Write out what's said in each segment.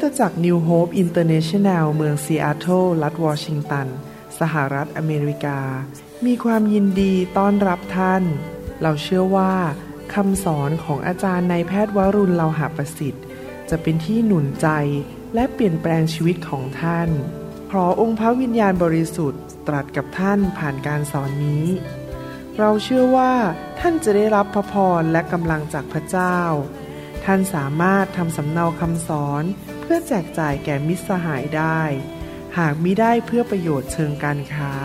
ตจักร New Hope International เมืองซีแอตเทิลรัฐวอชิงตันสหรัฐอเมริกามีความยินดีต้อนรับท่านเราเชื่อว่าคำสอนของอาจารย์นายแพทย์วรุณ เลาหะประสิทธิ์จะเป็นที่หนุนใจและเปลี่ยนแปลงชีวิตของท่านขอองค์พระวิญญาณบริสุทธิ์ตรัสกับท่านผ่านการสอนนี้เราเชื่อว่าท่านจะได้รับพระพรและกำลังจากพระเจ้าท่านสามารถทำสำเนาคำสอนเพื่อแจกจ่ายแก่มิตรสหายได้หากมิได้เพื่อประโยชน์เชิงการค้า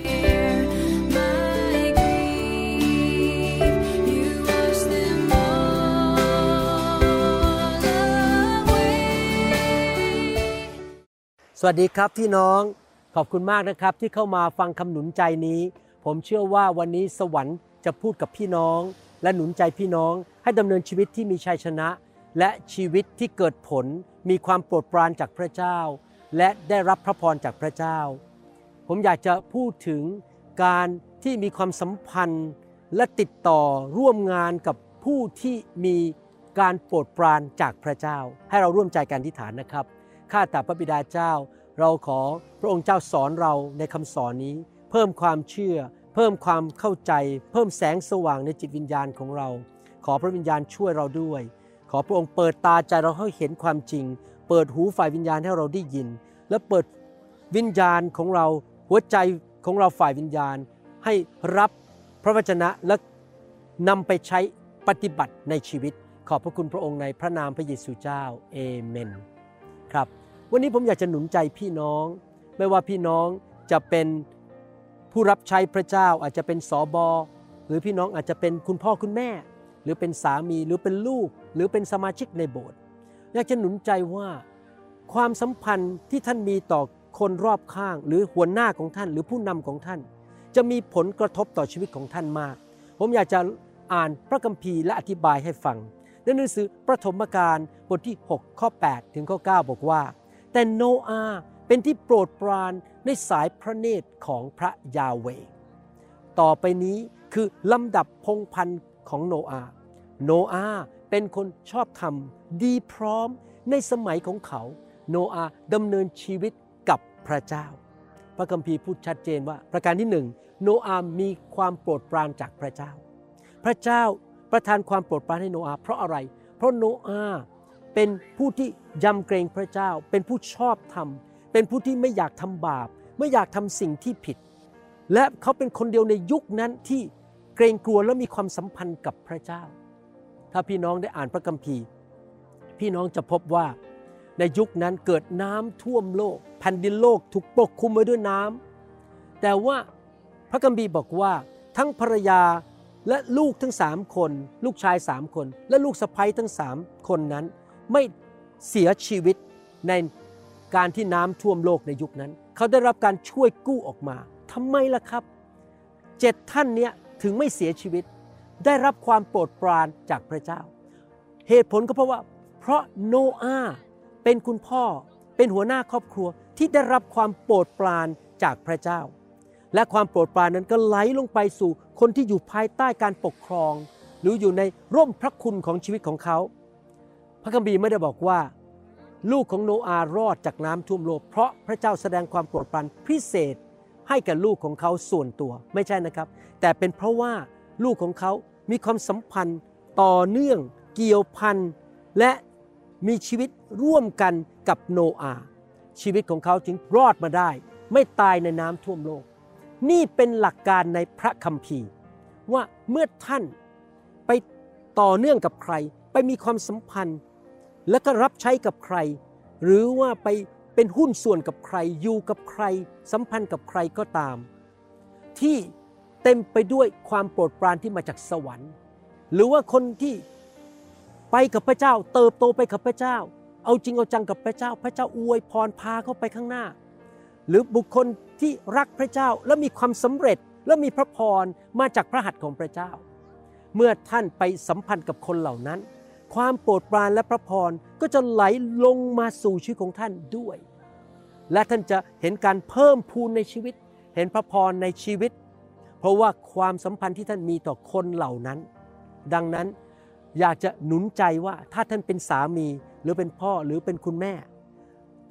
สวัสดีครับพี่น้องขอบคุณมากนะครับที่เข้ามาฟังคำหนุนใจนี้ผมเชื่อว่าวันนี้สวรรค์จะพูดกับพี่น้องและหนุนใจพี่น้องให้ดำเนินชีวิตที่มีชัยชนะและชีวิตที่เกิดผลมีความโปรดปรานจากพระเจ้าและได้รับพระพรจากพระเจ้าผมอยากจะพูดถึงการที่มีความสัมพันธ์และติดต่อร่วมงานกับผู้ที่มีการโปรดปรานจากพระเจ้าให้เราร่วมใจกันอธิษฐานนะครับข้าแต่พระบิดาเจ้าเราขอพระองค์เจ้าสอนเราในคำสอนนี้เพิ่มความเชื่อเพิ่มความเข้าใจเพิ่มแสงสว่างในจิตวิญญาณของเราขอพระวิญญาณช่วยเราด้วยขอพระองค์เปิดตาใจเราให้เห็นความจริงเปิดหูฝ่ายวิญญาณให้เราได้ยินและเปิดวิญญาณของเราหัวใจของเราฝ่ายวิญญาณให้รับพระวจนะและนำไปใช้ปฏิบัติในชีวิตขอบพระคุณพระองค์ในพระนามพระเยซูเจ้าเอเมนครับวันนี้ผมอยากจะหนุนใจพี่น้องไม่ว่าพี่น้องจะเป็นผู้รับใช้พระเจ้าอาจจะเป็นสบหรือพี่น้องอาจจะเป็นคุณพ่อคุณแม่หรือเป็นสามีหรือเป็นลูกหรือเป็นสมาชิกในโบสถ์อยากจะหนุนใจว่าความสัมพันธ์ที่ท่านมีต่อคนรอบข้างหรือหัวหน้าของท่านหรือผู้นำของท่านจะมีผลกระทบต่อชีวิตของท่านมากผมอยากจะอ่านพระคัมภีร์และอธิบายให้ฟังในหนังสือปฐมกาลบทที่6ข้อ8ถึงข้อ9บอกว่าแต่โนอาห์เป็นที่โปรดปรานในสายพระเนตรของพระยาเวห์ต่อไปนี้คือลำดับพงศ์พันธุ์ของโนอาห์เป็นคนชอบธรรมดีพร้อมในสมัยของเขาโนอาห์ดำเนินชีวิตกับพระเจ้าพระคัมภีร์พูดชัดเจนว่าประการที่1โนอาห์มีความโปรดปรานจากพระเจ้าพระเจ้าประทานความโปรดปรานให้โนอาห์เพราะอะไรเพราะโนอาห์เป็นผู้ที่ยำเกรงพระเจ้าเป็นผู้ชอบธรรมเป็นผู้ที่ไม่อยากทำบาปไม่อยากทำสิ่งที่ผิดและเขาเป็นคนเดียวในยุคนั้นที่เกรงกลัวและมีความสัมพันธ์กับพระเจ้าถ้าพี่น้องได้อ่านพระคัมภีร์พี่น้องจะพบว่าในยุคนั้นเกิดน้ำท่วมโลกแผ่นดินโลกถูกปกคลุมไว้ด้วยน้ำแต่ว่าพระคัมภีร์บอกว่าทั้งภรรยาและลูกทั้ง3คนลูกชาย3คนและลูกสะใภ้ทั้ง3คนนั้นไม่เสียชีวิตในการที่น้ำท่วมโลกในยุคนั้นเขาได้รับการช่วยกู้ออกมาทำไมล่ะครับ7ท่านเนี้ยถึงไม่เสียชีวิตได้รับความโปรดปรานจากพระเจ้าเหตุผลก็เพราะโนอาห์เป็นคุณพ่อเป็นหัวหน้าครอบครัวที่ได้รับความโปรดปรานจากพระเจ้าและความโปรดปรานนั้นก็ไหลลงไปสู่คนที่อยู่ภายใต้การปกครองหรืออยู่ในร่มพระคุณของชีวิตของเขาพระคัมภีร์ไม่ได้บอกว่าลูกของโนอาห์รอดจากน้ำท่วมโลกเพราะพระเจ้าแสดงความโปรดปรานพิเศษให้แก่ลูกของเขาส่วนตัวไม่ใช่นะครับแต่เป็นเพราะว่าลูกของเขามีความสัมพันธ์ต่อเนื่องเกี่ยวพันและมีชีวิตร่วมกันกับโนอาห์ชีวิตของเขาจึงรอดมาได้ไม่ตายในน้ำท่วมโลกนี่เป็นหลักการในพระคัมภีร์ว่าเมื่อท่านไปต่อเนื่องกับใครไปมีความสัมพันธ์และก็รับใช้กับใครหรือว่าไปเป็นหุ้นส่วนกับใครอยู่กับใครสัมพันธ์กับใครก็ตามที่เต็มไปด้วยความโปรดปรานที่มาจากสวรรค์หรือว่าคนที่ไปกับพระเจ้าเติบโตไปกับพระเจ้าเอาจริงเอาจังกับพระเจ้าพระเจ้าอวยพรพาเขาไปข้างหน้าหรือบุคคลที่รักพระเจ้าและมีความสำเร็จและมีพระพรมาจากพระหัตถ์ของพระเจ้าเมื่อท่านไปสัมพันธ์กับคนเหล่านั้นความโปรดปรานและพระพรก็จะไหลลงมาสู่ชีวิตของท่านด้วยและท่านจะเห็นการเพิ่มพูนในชีวิตเห็นพระพรในชีวิตเพราะว่าความสัมพันธ์ที่ท่านมีต่อคนเหล่านั้นดังนั้นอยากจะหนุนใจว่าถ้าท่านเป็นสามีหรือเป็นพ่อหรือเป็นคุณแม่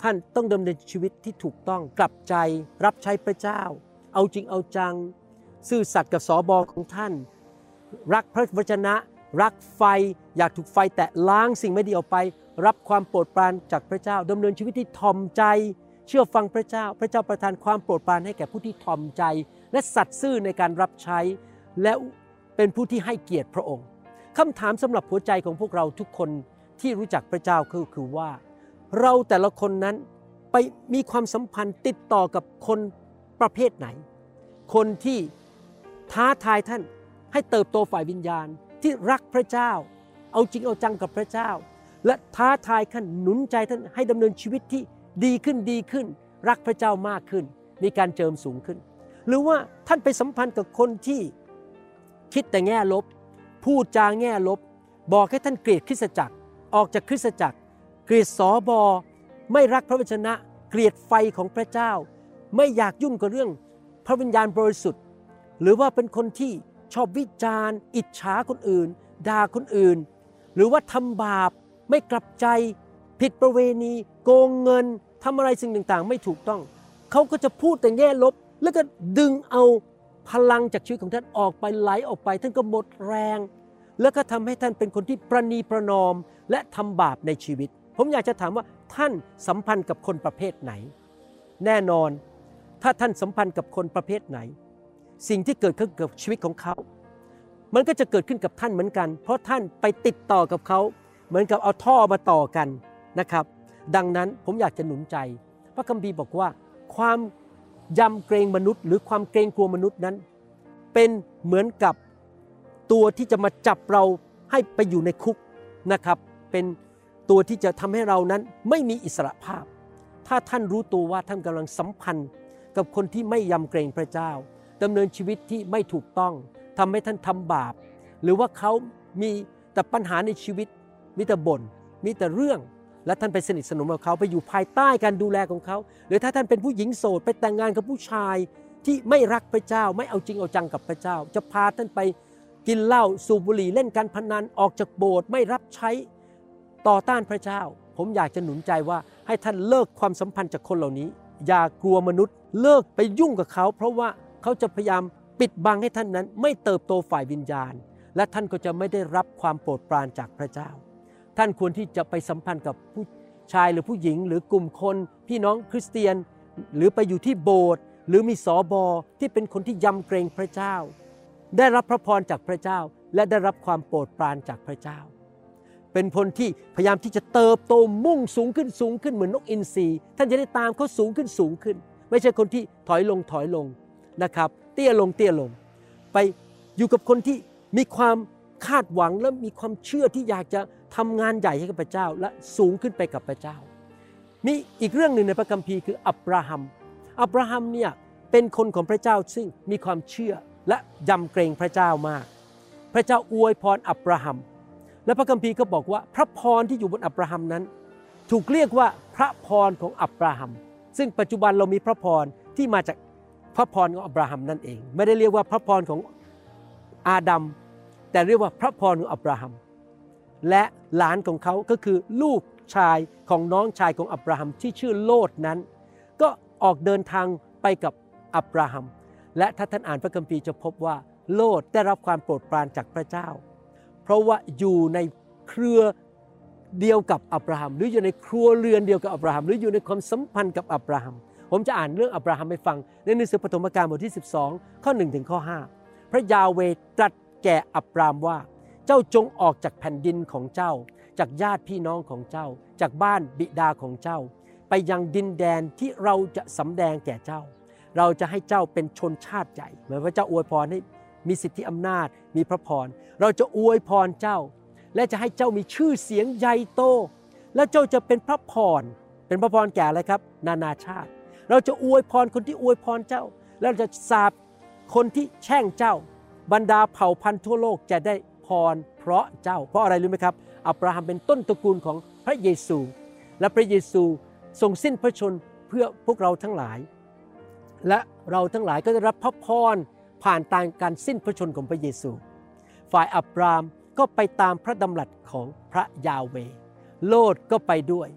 ท่านต้องดำเนินชีวิตที่ถูกต้องกลับใจรับใช้พระเจ้าเอาจริงเอาจังซื่อสัตย์กับสบของท่านรักพระวจนะรักไฟอยากถูกไฟแตะล้างสิ่งไม่ดีออกไปรับความโปรดปรานจากพระเจ้าดำเนินชีวิตที่ถ่อมใจเชื่อฟังพระเจ้าพระเจ้าประทานความโปรดปรานให้แก่ผู้ที่ถ่อมใจและสัตย์ซื่อในการรับใช้และเป็นผู้ที่ให้เกียรติพระองค์คำถามสำหรับหัวใจของพวกเราทุกคนที่รู้จักพระเจ้าคือว่าเราแต่ละคนนั้นไปมีความสัมพันธ์ติดต่อกับคนประเภทไหนคนที่ท้าทายท่านให้เติบโตฝ่ายวิญญาณที่รักพระเจ้าเอาจริงเอาจังกับพระเจ้าและท้าทายท่านหนุนใจท่านให้ดำเนินชีวิตที่ดีขึ้นรักพระเจ้ามากขึ้นมีการเจิมสูงขึ้นหรือว่าท่านไปสัมพันธ์กับคนที่คิดแต่แง่ลบพูดจาแง่ลบบอกให้ท่านเกลียดคริสตจักรออกจากคริสตจักรเกลียดสบไม่รักพระวจนะเกลียดไฟของพระเจ้าไม่อยากยุ่งกับเรื่องพระวิญญาณบริสุทธิ์หรือว่าเป็นคนที่ชอบวิจารณ์อิจฉาคนอื่นด่าคนอื่นหรือว่าทำบาปไม่กลับใจผิดประเวณีโกงเงินทำอะไรสิ่งต่างๆไม่ถูกต้องเขาก็จะพูดแต่แง่ลบแล้วก็ดึงเอาพลังจากชีวิตของท่านออกไปไหลออกไปท่านก็หมดแรงแล้วก็ทำให้ท่านเป็นคนที่ประนีประนอมและทำบาปในชีวิตผมอยากจะถามว่าท่านสัมพันธ์กับคนประเภทไหนแน่นอนถ้าท่านสัมพันธ์กับคนประเภทไหนสิ่งที่เกิดขึ้นกับชีวิตของเขามันก็จะเกิดขึ้นกับท่านเหมือนกันเพราะท่านไปติดต่อกับเขาเหมือนกับเอาท่อมาต่อกันนะครับดังนั้นผมอยากจะหนุนใจพระคัมภีร์บอกว่าความยำเกรงมนุษย์หรือความเกรงกลัวมนุษย์นั้นเป็นเหมือนกับตัวที่จะมาจับเราให้ไปอยู่ในคุกนะครับเป็นตัวที่จะทำให้เรานั้นไม่มีอิสรภาพถ้าท่านรู้ตัวว่าท่านกำลังสัมพันธ์กับคนที่ไม่ยำเกรงพระเจ้าดำเนินชีวิตที่ไม่ถูกต้องทำให้ท่านทำบาปหรือว่าเขามีแต่ปัญหาในชีวิตมีแต่บ่นมีแต่เรื่องและท่านไปสนิทสนมกับเขาไปอยู่ภายใต้การดูแลของเขาหรือถ้าท่านเป็นผู้หญิงโสดไปแต่งงานกับผู้ชายที่ไม่รักพระเจ้าไม่เอาจริงเอาจังกับพระเจ้าจะพาท่านไปกินเหล้าสูบบุหรี่เล่นการพนันออกจากโบสถ์ไม่รับใช้ต่อต้านพระเจ้าผมอยากจะหนุนใจว่าให้ท่านเลิกความสัมพันธ์จากคนเหล่านี้อย่ากลัวมนุษย์เลิกไปยุ่งกับเขาเพราะว่าเขาจะพยายามปิดบังให้ท่านนั้นไม่เติบโตฝ่ายวิญญาณและท่านก็จะไม่ได้รับความโปรดปรานจากพระเจ้าท่านควรที่จะไปสัมพันธ์กับผู้ชายหรือผู้หญิงหรือกลุ่มคนพี่น้องคริสเตียนหรือไปอยู่ที่โบสถ์หรือมีสบที่เป็นคนที่ยำเกรงพระเจ้าได้รับพระพรจากพระเจ้าและได้รับความโปรดปรานจากพระเจ้าเป็นคนที่พยายามที่จะเติบโตมุ่งสูงขึ้นเหมือนนกอินทรีท่านจะได้ตามเขาสูงขึ้นไม่ใช่คนที่ถอยลงนะครับเตี้ยลงไปอยู่กับคนที่มีความคาดหวังและมีความเชื่อที่อยากจะทำงานใหญ่ให้กับพระเจ้าและสูงขึ้นไปกับพระเจ้ามีอีกเรื่องหนึ่งในพระคัมภีร์คืออับราฮัมเนี่ยเป็นคนของพระเจ้าซึ่งมีความเชื่อและยำเกรงพระเจ้ามากพระเจ้าอวยพรอับราฮัมและพระคัมภีร์ก็บอกว่าพระพรที่อยู่บนอับราฮัมนั้นถูกเรียกว่าพระพรของอับราฮัมซึ่งปัจจุบันเรามีพระพรที่มาจากพระพรของอับราฮัมนั่นเองไม่ได้เรียกว่าพระพรของอาดัมแต่เรียกว่าพระพรของอับราฮัมและหลานของเขาก็คือลูกชายของน้องชายของอับราฮัมที่ชื่อโลดนั้นก็ออกเดินทางไปกับอับราฮัมและถ้าท่านอ่านพระคัมภีร์จะพบว่าโลดได้รับความโปรดปรานจากพระเจ้าเพราะว่าอยู่ในเครือเดียวกับอับราฮัมหรืออยู่ในครัวเรือนเดียวกับอับราฮัมหรืออยู่ในความสัมพันธ์กับอับราฮัมผมจะอ่านเรื่องอับราฮัมให้ฟังในหนังสือปฐมกาลบทที่12ข้อ1ถึงข้อ5พระยาเวห์ตรัสแก่อับรามว่าเจ้าจงออกจากแผ่นดินของเจ้าจากญาติพี่น้องของเจ้าจากบ้านบิดาของเจ้าไปยังดินแดนที่เราจะสำแดงแก่เจ้าเราจะให้เจ้าเป็นชนชาติใหญ่เหมือนพระเจ้าอวยพรให้มีสิทธิอำนาจมีพระพรเราจะอวยพรเจ้าและจะให้เจ้ามีชื่อเสียงใหญ่โตและเจ้าจะเป็นพระพรแก่อะไรครับนานาชาติเราจะอวยพรคนที่อวยพรเจ้าแล้วเราจะสาปคนที่แช่งเจ้าบรรดาเผ่าพันธุ์ทั่วโลกจะได้พรเพราะเจ้าเพราะอะไรรู้ไหมครับอับราฮัมเป็นต้นตระกูลของพระเยซูและพระเยซูทรงสิ้นพระชนเพื่อพวกเราทั้งหลายและเราทั้งหลายก็ได้รับพระพรผ่านทางการสิ้นพระชนของพระเยซูฝ่ายอับรามก็ไปตามพระดำรัสของพระยาเวห์โลดก็ไปด้วย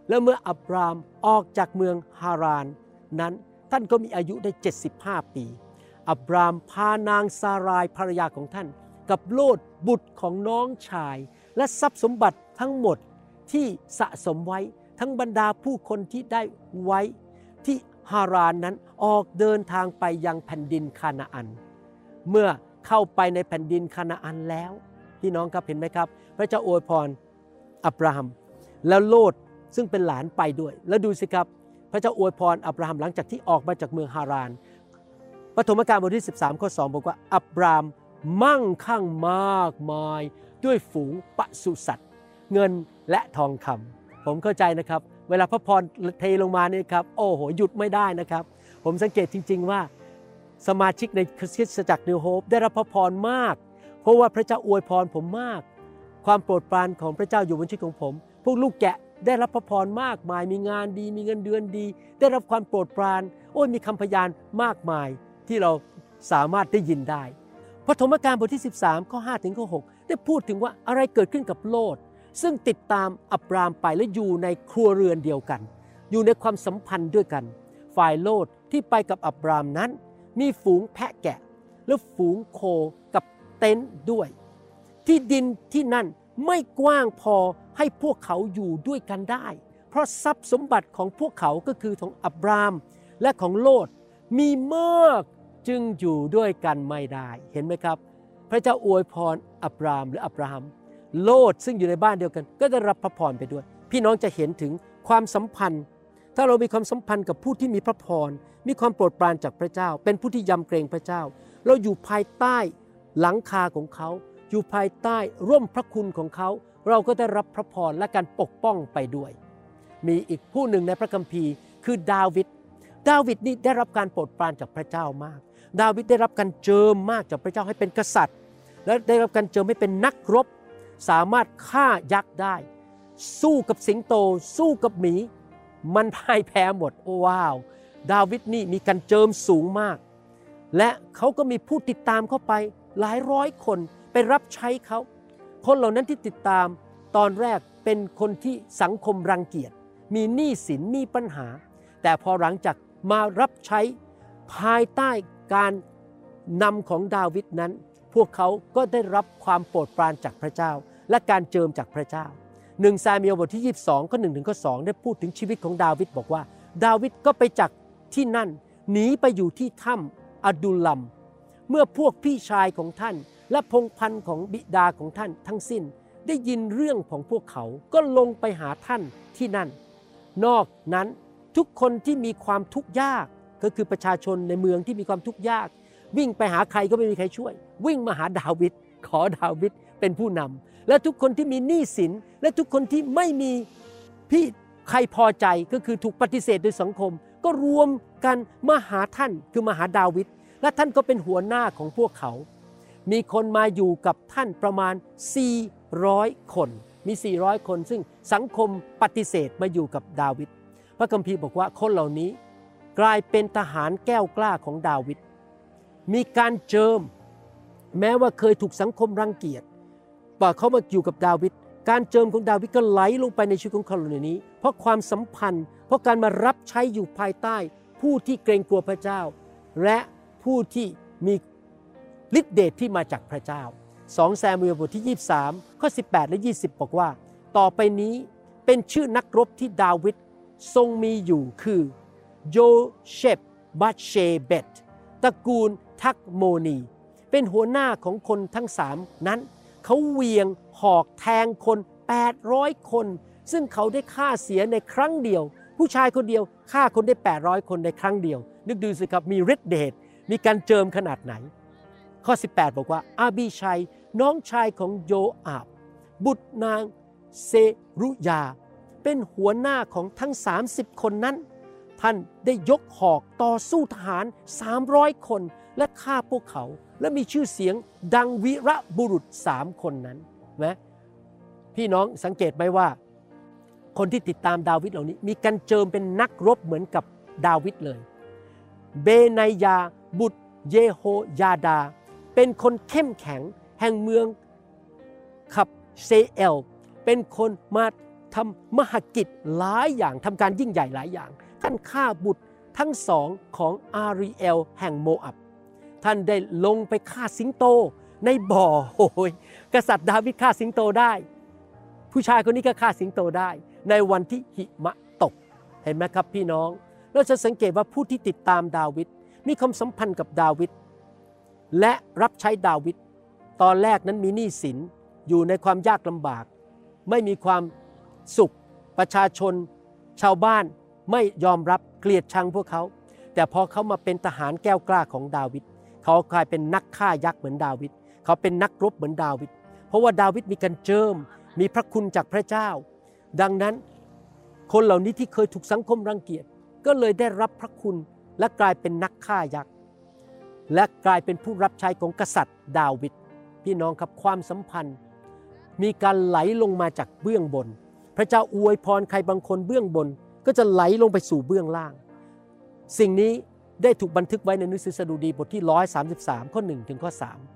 แล้วเมื่ออับรามออกจากเมืองฮารานนั้นท่านก็มีอายุได้75 ปีอับรามพานางซารายภรรยาของท่านกับโลดบุตรของน้องชายและทรัพย์สมบัติทั้งหมดที่สะสมไว้ทั้งบรรดาผู้คนที่ได้ไว้ที่ฮารานนั้นออกเดินทางไปยังแผ่นดินคานาอันเมื่อเข้าไปในแผ่นดินคานาอันแล้วพี่น้องครับเห็นไหมครับพระเจ้าอวยพรอับราฮัมแล้วโลดซึ่งเป็นหลานไปด้วยแล้วดูสิครับพระเจ้าอวยพรอับราฮัมหลังจากที่ออกมาจากเมืองฮารานปฐมกาลบทที่13ข้อ2บอกว่าอับรามมั่งคั่งมากมายด้วยฝูงปศุสัตว์เงินและทองคำผมเข้าใจนะครับเวลาพระพรเทลงมานี่ครับโอ้โหหยุดไม่ได้นะครับผมสังเกตจริงๆว่าสมาชิกในคริสตจักรนิวโฮปได้รับพระพรมากเพราะว่าพระเจ้าอวยพรผมมากความโปรดปรานของพระเจ้าอยู่บนชีวิตของผมพวกลูกแกะได้รับพระพรมากมายมีงานดีมีเงินเดือนดีได้รับความโปรดปรานโอ้ยมีคำพยานมากมายที่เราสามารถได้ยินได้ปฐมกาลบทที่13ข้อ5ถึงข้อ6ได้พูดถึงว่าอะไรเกิดขึ้นกับโลดซึ่งติดตามอับรามไปและอยู่ในครัวเรือนเดียวกันอยู่ในความสัมพันธ์ด้วยกันฝ่ายโลดที่ไปกับอับรามนั้นมีฝูงแพะแกะและฝูงโคกับเต็นท์ด้วยที่ดินที่นั่นไม่กว้างพอให้พวกเขาอยู่ด้วยกันได้เพราะทรัพย์สมบัติของพวกเขาก็คือของอับรามและของโลดมีมากจึงอยู่ด้วยกันไม่ได้เห็นไหมครับพระเจ้าอวยพรอับรามหรืออับราฮัมโลดซึ่งอยู่ในบ้านเดียวกันก็ได้รับพระพรไปด้วยพี่น้องจะเห็นถึงความสัมพันธ์ถ้าเรามีความสัมพันธ์กับผู้ที่มีพระพรมีความโปรดปรานจากพระเจ้าเป็นผู้ที่ยำเกรงพระเจ้าเราอยู่ภายใต้หลังคาของเขาอยู่ภายใต้ร่มพระคุณของเขาเราก็ได้รับพระพรและการปกป้องไปด้วยมีอีกผู้หนึ่งในพระคัมภีร์คือดาวิดนี่ได้รับการโปรดปรานจากพระเจ้ามากดาวิดได้รับการเจิมมากจากพระเจ้าให้เป็นกษัตริย์และได้รับการเจิมให้เป็นนักรบสามารถฆ่ายักษ์ได้สู้กับสิงโตสู้กับหมีมันพ่ายแพ้หมดโอ้ว้าวดาวิดนี่มีการเจิมสูงมากและเขาก็มีผู้ติดตามเข้าไปหลายร้อยคนไปรับใช้เขาคนเหล่านั้นที่ติดตามตอนแรกเป็นคนที่สังคมรังเกียจมีหนี้สินมีปัญหาแต่พอหลังจากมารับใช้ภายใต้การนำของดาวิดนั้นพวกเขาก็ได้รับความโปรดปรานจากพระเจ้าและการเจิมจากพระเจ้า1ซามูเอลบทที่22ข้อ1ถึงข้อ2ได้พูดถึงชีวิตของดาวิดบอกว่าดาวิดก็ไปจากที่นั่นหนีไปอยู่ที่ถ้ำอดุลลัมเมื่อพวกพี่ชายของท่านและพงศ์พันธุ์ของบิดาของท่านทั้งสิ้นได้ยินเรื่องของพวกเขาก็ลงไปหาท่านที่นั่นนอกนั้นทุกคนที่มีความทุกข์ยากก็คือประชาชนในเมืองที่มีความทุกข์ยากวิ่งไปหาใครก็ไม่มีใครช่วยวิ่งมาหาดาวิดขอดาวิดเป็นผู้นำและทุกคนที่มีหนี้สินและทุกคนที่ไม่มีใครพอใจก็คือถูกปฏิเสธโดยสังคมก็รวมกันมาหาท่านคือมาหาดาวิดและท่านก็เป็นหัวหน้าของพวกเขามีคนมาอยู่กับท่านประมาณ400คนมี400คนซึ่งสังคมปฏิเสธมาอยู่กับดาวิดพระคัมภีร์บอกว่าคนเหล่านี้กลายเป็นทหารแก้วกล้าของดาวิดมีการเจิมแม้ว่าเคยถูกสังคมรังเกียจพอเขามาอยู่กับดาวิดการเจิมของดาวิดก็ไหลลงไปในชีวิตของเขาเหล่านี้เพราะความสัมพันธ์เพราะการมารับใช้อยู่ภายใต้ผู้ที่เกรงกลัวพระเจ้าและผู้ที่มีฤทธิเดชที่มาจากพระเจ้า2ซามูเอลบทที่23ข้อ18และ20บอกว่าต่อไปนี้เป็นชื่อนักรบที่ดาวิดทรงมีอยู่คือโยเชฟบัตเชเบตตระกูลทักโมนีเป็นหัวหน้าของคนทั้ง3นั้นเขาเหวี่ยงหอกแทงคน800คนซึ่งเขาได้ฆ่าเสียในครั้งเดียวผู้ชายคนเดียวฆ่าคนได้800คนในครั้งเดียวนึกดูสิครับมีฤทธิ์เดชมีการเจิมขนาดไหนข้อ18บอกว่าอาบีชัยน้องชายของโยอาบบุตรนางเซรุยาเป็นหัวหน้าของทั้ง30คนนั้นท่านได้ยกหอกต่อสู้ทหาร300คนและฆ่าพวกเขาและมีชื่อเสียงดังวีรบุรุษ3คนนั้นนะพี่น้องสังเกตไหมว่าคนที่ติดตามดาวิดเหล่านี้มีการเจิมเป็นนักรบเหมือนกับดาวิดเลยเบนายาบุตรเยโฮยาดาเป็นคนเข้มแข็งแห่งเมืองขับเซเอลเป็นคนมาทำมหกิจหลายอย่างทำการยิ่งใหญ่หลายอย่างท่านฆ่าบุตรทั้งสองของอาริเอลแห่งโมอับท่านได้ลงไปฆ่าสิงโตในบ่อโอ้ยกษัตริย์ดาวิดฆ่าสิงโตได้ผู้ชายคนนี้ก็ฆ่าสิงโตได้ในวันที่หิมะตกเห็นไหมครับพี่น้องเราจะสังเกตว่าผู้ที่ติดตามดาวิดมีความสัมพันธ์กับดาวิดและรับใช้ดาวิดตอนแรกนั้นมีหนี้สินอยู่ในความยากลำบากไม่มีความสุขประชาชนชาวบ้านไม่ยอมรับเกลียดชังพวกเขาแต่พอเขามาเป็นทหารแก้วกล้าของดาวิดเขากลายเป็นนักฆ่ายักษ์เหมือนดาวิดเขาเป็นนักรบเหมือนดาวิดเพราะว่าดาวิดมีการเจิมมีพระคุณจากพระเจ้าดังนั้นคนเหล่านี้ที่เคยถูกสังคมรังเกียจก็เลยได้รับพระคุณและกลายเป็นนักฆ่ายักษ์และกลายเป็นผู้รับใช้ของกษัตริย์ดาวิดพี่น้องครับความสัมพันธ์มีการไหลลงมาจากเบื้องบนพระเจ้าอวยพรใครบางคนเบื้องบนก็จะไหลลงไปสู่เบื้องล่างสิ่งนี้ได้ถูกบันทึกไว้ในหนังสือสดุดีบทที่133ข้อ1ถึงข้อ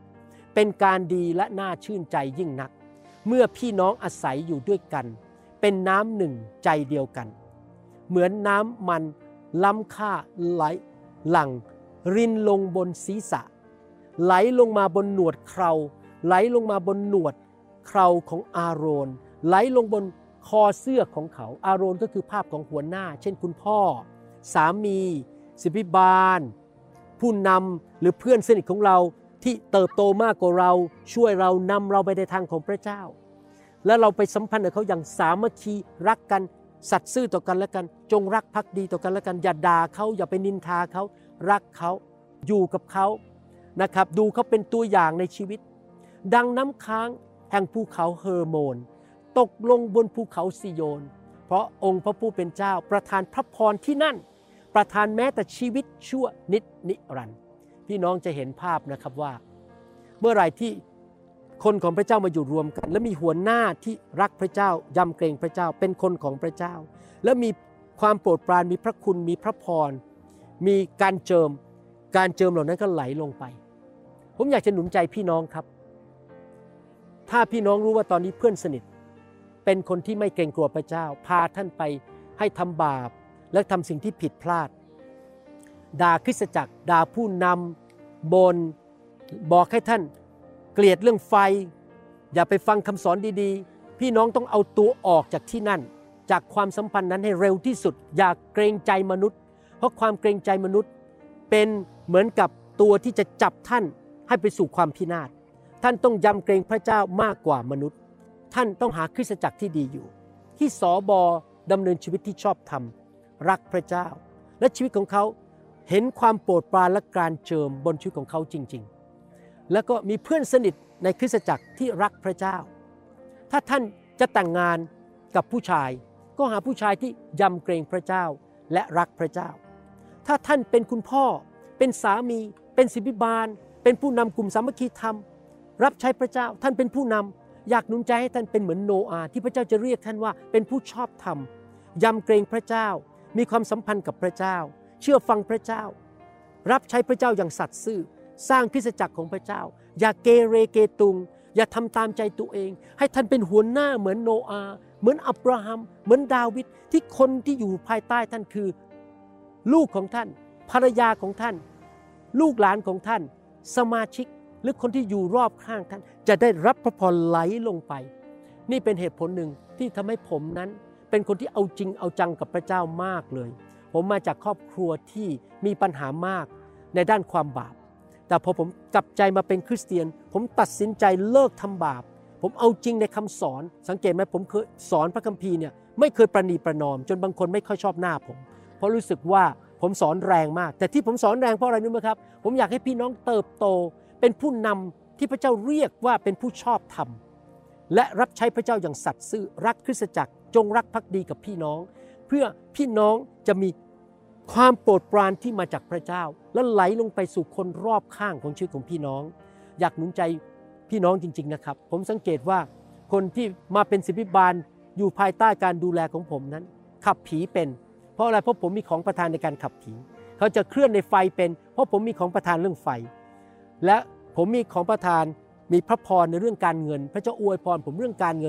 3เป็นการดีและน่าชื่นใจยิ่งนักเมื่อพี่น้องอาศัยอยู่ด้วยกันเป็นน้ำหนึ่งใจเดียวกันเหมือนน้ำมันล้ำค่าไหลหลั่งรินลงบนศีรษะไหลลงมาบนหนวดเคราไหลลงมาบนหนวดเคราของอาโรนไหลลงบนคอเสื้อของเขาอาโรนก็คือภาพของหัวหน้าเช่นคุณพ่อสามีศิบิบาลผู้นำหรือเพื่อนสนิทของเราที่เติบโตมากกว่าเราช่วยเรานำเราไปในทางของพระเจ้าและเราไปสัมพันธ์กับเขาอย่างสามัคคีรักกันสัตย์ซื่อต่อกันและกันจงรักภักดีต่อกันและกันอย่าด่าเขาอย่าไปนินทาเขารักเขาอยู่กับเขานะครับดูเขาเป็นตัวอย่างในชีวิตดังน้ำค้างแห่งภูเขาเฮอร์โมนตกลงบนภูเขาซิโยนเพราะองค์พระผู้เป็นเจ้าประทานพระพรที่นั่นประทานแม้แต่ชีวิตชั่วนิรันดร์พี่น้องจะเห็นภาพนะครับว่าเมื่อไหร่ที่คนของพระเจ้ามาอยู่รวมกันและมีหัวหน้าที่รักพระเจ้ายำเกรงพระเจ้าเป็นคนของพระเจ้าและมีความโปรดปรานมีพระคุณมีพระพรมีการเจิมเหล่านั้นก็ไหลลงไปผมอยากจะหนุนใจพี่น้องครับถ้าพี่น้องรู้ว่าตอนนี้เพื่อนสนิทเป็นคนที่ไม่เกรงกลัวพระเจ้าพาท่านไปให้ทำบาปและทำสิ่งที่ผิดพลาดด่าคริสตจักรด่าผู้นำบ่นบอกให้ท่านเกลียดเรื่องไฟอย่าไปฟังคำสอนดีๆพี่น้องต้องเอาตัวออกจากที่นั่นจากความสัมพันธ์นั้นให้เร็วที่สุดอย่าเกรงใจมนุษย์เพราะความเกรงใจมนุษย์เป็นเหมือนกับตัวที่จะจับท่านให้ไปสู่ความพินาศท่านต้องยำเกรงพระเจ้ามากกว่ามนุษย์ท่านต้องหาคริสตจักรที่ดีอยู่ที่สบดำเนินชีวิตที่ชอบธรรมรักพระเจ้าและชีวิตของเขาเห็นความโปรดปรานและการเจิมบนชีวิตของเขาจริงๆแล้วก็มีเพื่อนสนิทในคริสตจักรที่รักพระเจ้าถ้าท่านจะแต่งงานกับผู้ชายก็หาผู้ชายที่ยำเกรงพระเจ้าและรักพระเจ้าถ้าท่านเป็นคุณพ่อเป็นสามีเป็นศิบิบาลเป็นผู้นำกลุ่มสามัคคีธรรมรับใช้พระเจ้าท่านเป็นผู้นำอยากหนุนใจให้ท่านเป็นเหมือนโนอาห์ที่พระเจ้าจะเรียกท่านว่าเป็นผู้ชอบธรรมยำเกรงพระเจ้ามีความสัมพันธ์กับพระเจ้าเชื่อฟังพระเจ้ารับใช้พระเจ้าอย่างสัตย์ซื่อสร้างคริสตจักรของพระเจ้าอย่าเกเรเกตุงอย่าทำตามใจตัวเองให้ท่านเป็นหัวหน้าเหมือนโนอาห์เหมือนอับราฮัมเหมือนดาวิดที่คนที่อยู่ภายใต้ท่านคือลูกของท่านภรรยาของท่านลูกหลานของท่านสมาชิกหรือคนที่อยู่รอบข้างท่านจะได้รับพระพรไหลลงไปนี่เป็นเหตุผลหนึ่งที่ทำให้ผมนั้นเป็นคนที่เอาจริงเอาจังกับพระเจ้ามากเลยผมมาจากครอบครัวที่มีปัญหามากในด้านความบาปแต่พอผมกลับใจมาเป็นคริสเตียนผมตัดสินใจเลิกทำบาปผมเอาจริงในคำสอนสังเกตไหมผมเคยสอนพระคัมภีร์เนี่ยไม่เคยประนีประนอมจนบางคนไม่ค่อยชอบหน้าผมเพราะรู้สึกว่าผมสอนแรงมากแต่ที่ผมสอนแรงเพราะอะไรรู้ไหมครับผมอยากให้พี่น้องเติบโตเป็นผู้นำที่พระเจ้าเรียกว่าเป็นผู้ชอบธรรมและรับใช้พระเจ้าอย่างสัตย์ซื่อรักคริสตจักรจงรักภักดีกับพี่น้องเพื่อพี่น้องจะมีความโปรดปรานที่มาจากพระเจ้าและไหลลงไปสู่คนรอบข้างของชีวิตของพี่น้องอยากหนุนใจพี่น้องจริงๆนะครับผมสังเกตว่าคนที่มาเป็นศิบิบาลอยู่ภายใต้การดูแลของผมนั้นขับผีเป็นเพราะอะไรเพราะผมมีของประทานในการขับผีเขาจะเคลื่อนในไฟเป็นเพราะผมมีของประทานเรื่องไฟและผมมีของประทานมีพระพรในเรื่องการเงินพระเจ้าอวยพรผมเรื่องการเงินและ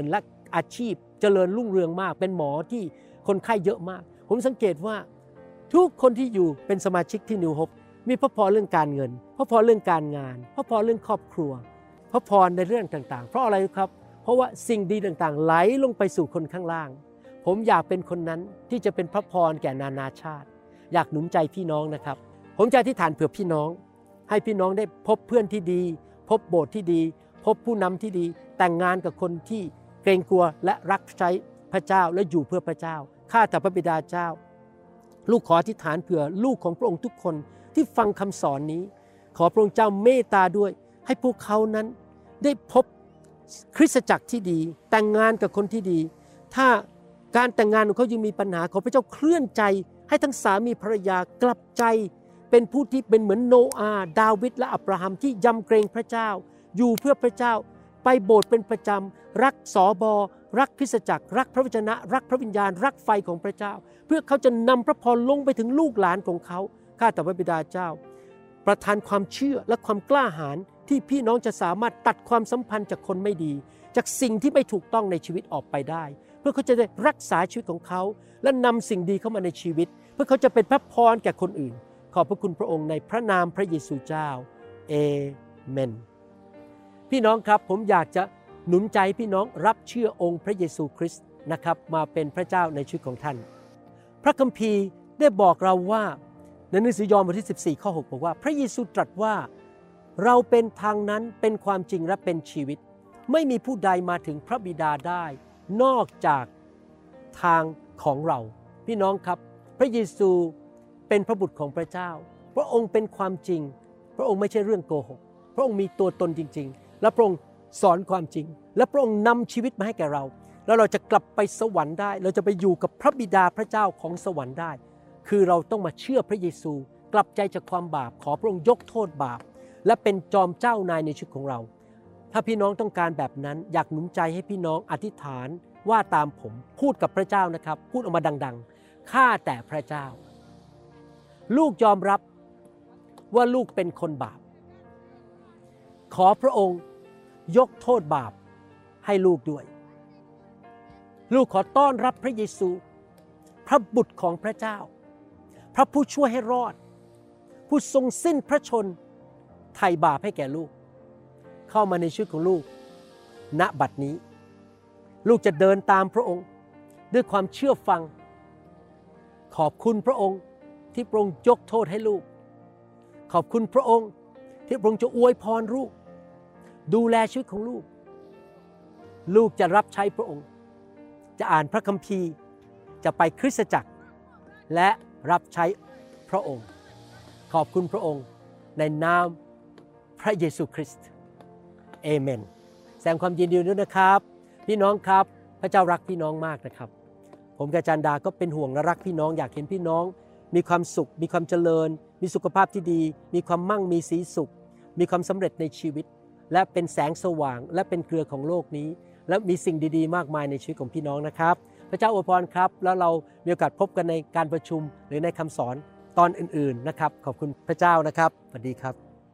อาชีพเจริญรุ่งเรืองมากเป็นหมอที่คนไข้เยอะมากผมสังเกตว่าทุกคนที่อยู่เป็นสมาชิกที่ New Hope มีพระพรเรื่องการเงินพระพรเรื่องการงานพระพรเรื่องครอบครัวพระพรในเรื่องต่างๆเพราะอะไรครับเพราะว่าสิ่งดีต่างๆไหลลงไปสู่คนข้างล่างผมอยากเป็นคนนั้นที่จะเป็นพระพรแก่นานาชาติอยากหนุนใจพี่น้องนะครับผมจะอธิษฐานเผื่อพี่น้องให้พี่น้องได้พบเพื่อนที่ดีพบโบสถ์ที่ดีพบผู้นำที่ดีแต่งงานกับคนที่เกรงกลัวและรักใช้พระเจ้าและอยู่เพื่อพระเจ้าข้าแต่พระบิดาเจ้าลูกขออธิษฐานเผื่อลูกของพระองค์ทุกคนที่ฟังคำสอนนี้ขอพระองค์เจ้าเมตตาด้วยให้พวกเขานั้นได้พบคริสตจักรที่ดีแต่งงานกับคนที่ดีถ้าการแต่งงานของเขายังมีปัญหาขอพระเจ้าเคลื่อนใจให้ทั้งสามีภรรยากลับใจเป็นผู้ที่เป็นเหมือนโนอาห์ดาวิดและอับราฮัมที่ยำเกรงพระเจ้าอยู่เพื่อพระเจ้าไปโบสถ์เป็นประจำรักสบรักคริสตจักรรักพระวจนะรักพระวิญญาณรักไฟของพระเจ้าเพื่อเขาจะนำพระพรลงไปถึงลูกหลานของเขาข้าแต่พระบิดาเจ้าประทานความเชื่อและความกล้าหาญที่พี่น้องจะสามารถตัดความสัมพันธ์จากคนไม่ดีจากสิ่งที่ไม่ถูกต้องในชีวิตออกไปได้เพื่อเขาจะได้รักษาชีวิตของเขาและนำสิ่งดีเข้ามาในชีวิตเพื่อเขาจะเป็นพระพรแก่คนอื่นขอบพระคุณพระองค์ในพระนามพระเยซูเจ้าเอเมนพี่น้องครับผมอยากจะหนุนใจพี่น้องรับเชื่อองค์พระเยซูคริสต์นะครับมาเป็นพระเจ้าในชีวิตของท่านพระคัมภีร์ได้บอกเราว่าในหนังสือยอห์นบทที่14ข้อ6บอกว่าพระเยซูตรัสว่าเราเป็นทางนั้นเป็นความจริงและเป็นชีวิตไม่มีผู้ใดมาถึงพระบิดาได้นอกจากทางของเราพี่น้องครับพระเยซูเป็นพระบุตรของพระเจ้าพระองค์เป็นความจริงพระองค์ไม่ใช่เรื่องโกหกพระองค์มีตัวตนจริงๆและพระองค์สอนความจริงและพระองค์นำชีวิตมาให้แก่เราแล้วเราจะกลับไปสวรรค์ได้เราจะไปอยู่กับพระบิดาพระเจ้าของสวรรค์ได้คือเราต้องมาเชื่อพระเยซูกลับใจจากความบาปขอพระองค์ยกโทษบาปและเป็นจอมเจ้านายในชีวิตของเราถ้าพี่น้องต้องการแบบนั้นอยากหนุนใจให้พี่น้องอธิษฐานว่าตามผมพูดกับพระเจ้านะครับพูดออกมาดังๆข้าแต่พระเจ้าลูกยอมรับว่าลูกเป็นคนบาปขอพระองค์ยกโทษบาปให้ลูกด้วยลูกขอต้อนรับพระเยซูพระบุตรของพระเจ้าพระผู้ช่วยให้รอดผู้ทรงสิ้นพระชนไถ่บาปให้แก่ลูกเข้ามาในชีวิตของลูกณบัดนี้ลูกจะเดินตามพระองค์ด้วยความเชื่อฟังขอบคุณพระองค์ที่พระองค์ยกโทษให้ลูกขอบคุณพระองค์ที่พระองค์จะอวยพรลูกดูแลชีวิตของลูกลูกจะรับใช้พระองค์จะอ่านพระคัมภีร์จะไปคริสตจักรและรับใช้พระองค์ขอบคุณพระองค์ในนามพระเยซูคริสต์เอเมนแสดงความยินดีด้วยนะครับพี่น้องครับพระเจ้ารักพี่น้องมากนะครับผมกับอาจารย์ดาก็เป็นห่วงและรักพี่น้องอยากเห็นพี่น้องมีความสุขมีความเจริญมีสุขภาพที่ดีมีความมั่งมีสีสุขมีความสำเร็จในชีวิตและเป็นแสงสว่างและเป็นเกลือของโลกนี้และมีสิ่งดีๆมากมายในชีวิตของพี่น้องนะครับพระเจ้าอวยพรครับแล้วเรามีโอกาสพบกันในการประชุมหรือในคำสอนตอนอื่นๆนะครับขอบคุณพระเจ้านะครับสวัสดีครับ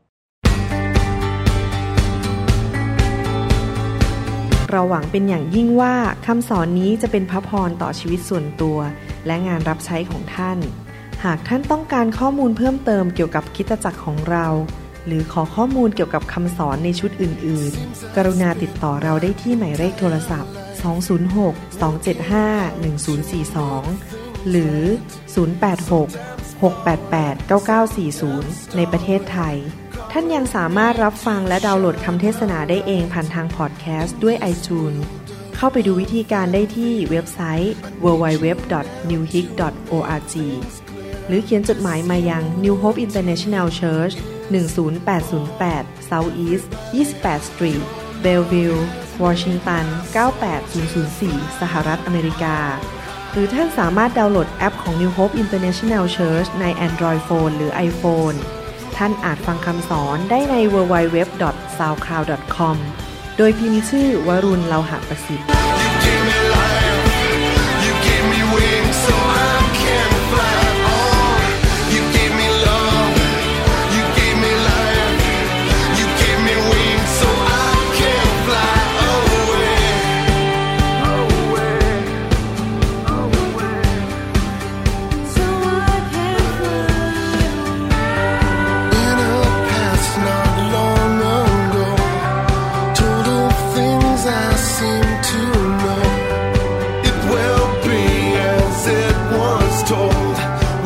เราหวังเป็นอย่างยิ่งว่าคำสอนนี้จะเป็นพระพรต่อชีวิตส่วนตัวและงานรับใช้ของท่านหากท่านต้องการข้อมูลเพิ่มเติมเกี่ยวกับคริสตจักรของเราหรือขอข้อมูลเกี่ยวกับคำสอนในชุดอื่นๆกรุณาติดต่อเราได้ที่หมายเลขโทรศัพท์206-275-1042หรือ086-688-9940ในประเทศไทยท่านยังสามารถรับฟังและดาวน์โหลดคำเทศนาได้เองผ่านทางพอดแคสต์ด้วย iTunes เข้าไปดูวิธีการได้ที่เว็บไซต์ www.newhope.org หรือเขียนจดหมายมายัง New Hope International Church 10808 South East 28 Street Bellevue Washington 98004 สหรัฐอเมริกาหรือท่านสามารถดาวน์โหลดแอปของ New Hope International Church ใน Android Phone หรือ iPhone ท่านอาจฟังคำสอนได้ใน www.soundcloud.com โดยพิมพ์ชื่อวรุณ เลาหะประสิทธิ์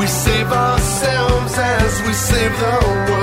save ourselves as we save the world.